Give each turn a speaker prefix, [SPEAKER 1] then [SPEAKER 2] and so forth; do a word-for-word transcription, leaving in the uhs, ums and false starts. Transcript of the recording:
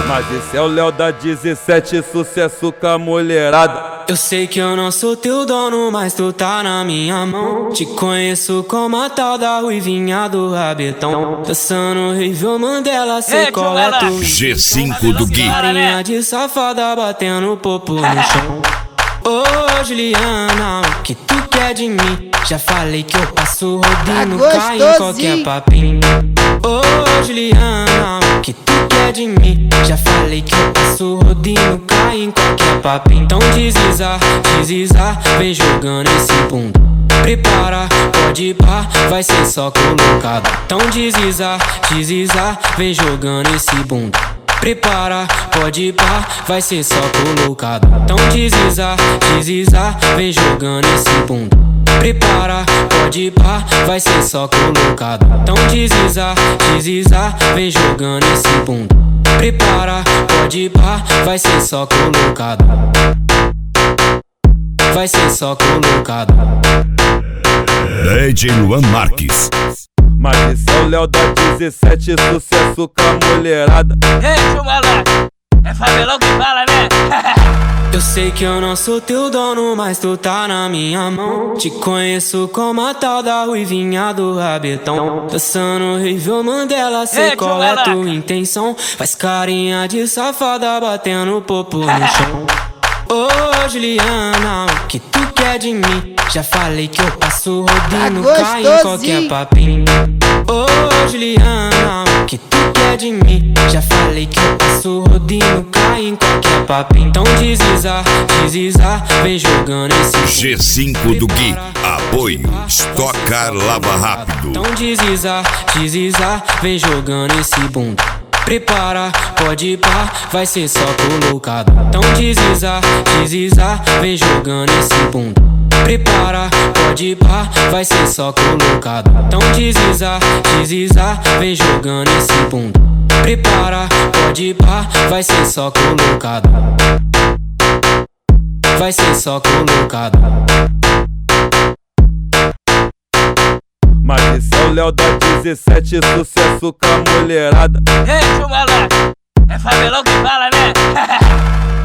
[SPEAKER 1] Mas esse é o Léo da dezessete, sucesso com a mulherada.
[SPEAKER 2] Eu sei que eu não sou teu dono, mas tu tá na minha mão. Te conheço como a tal da ruivinha do rabetão. Dançando horrível Mandela, sei qual é tu.
[SPEAKER 3] G cinco do Gui.
[SPEAKER 2] Carinha de safada batendo popo no chão. Ô Juliana, o que tu quer de mim? Já falei que eu passo rodinho,
[SPEAKER 4] Tá
[SPEAKER 2] cai em qualquer papinho. Ô Juliana, o que tu quer de mim? Já falei que eu passo rodinho, cai em qualquer papinho. Então desliza, desliza, vem jogando esse bunda. Prepara, pode ir pá, vai ser só colocado. Então desliza, desliza, vem jogando esse bunda. Prepara, pode ir pá, vai ser só colocado. Então desliza, desliza, vem jogando esse bunda. Prepara, pode ir pá, vai ser só colocado. Então desliza, desliza, vem jogando esse bunda. Prepara, pode ir pá, vai ser só colocado. Vai ser só colocado.
[SPEAKER 3] D J Luan Marques.
[SPEAKER 1] Mas esse é o Léo da dezessete, sucesso com a mulherada.
[SPEAKER 5] Ei, tio malandro, é favelão que fala, né?
[SPEAKER 2] Eu sei que eu não sou teu dono, mas tu tá na minha mão. Te conheço como a tal da ruivinha do rabetão. Dançando horrível Mandela, sei
[SPEAKER 5] Ei,
[SPEAKER 2] qual é tua intenção. Faz carinha de safada batendo popo no chão. Ô Juliana, o que tu quer de mim? Já falei que eu passo rodinho,
[SPEAKER 4] Tá
[SPEAKER 2] cai em qualquer papinho. Ô Juliana, o que tu quer de mim? Já falei que eu passo rodinho, cai em qualquer papinho. Então desliza, desliza, vem jogando esse
[SPEAKER 3] G cinco do Gui. Apoio Stock Car Lava Rápido.
[SPEAKER 2] Então desliza, desliza, vem jogando esse bunda. Prepara, pode ir pá, vai ser só colocado. Então desliza, desliza, vem jogando esse bunda. Prepara, pode ir pá, vai ser só colocado. Então desliza, desliza, vem jogando esse bunda. Prepara, pode ir pá, vai ser só colocado. Vai ser só colocado.
[SPEAKER 1] Mas esse é o Léo da dezessete, sucesso com a mulherada.
[SPEAKER 5] Ei, tio malandro, é favelão que fala, né?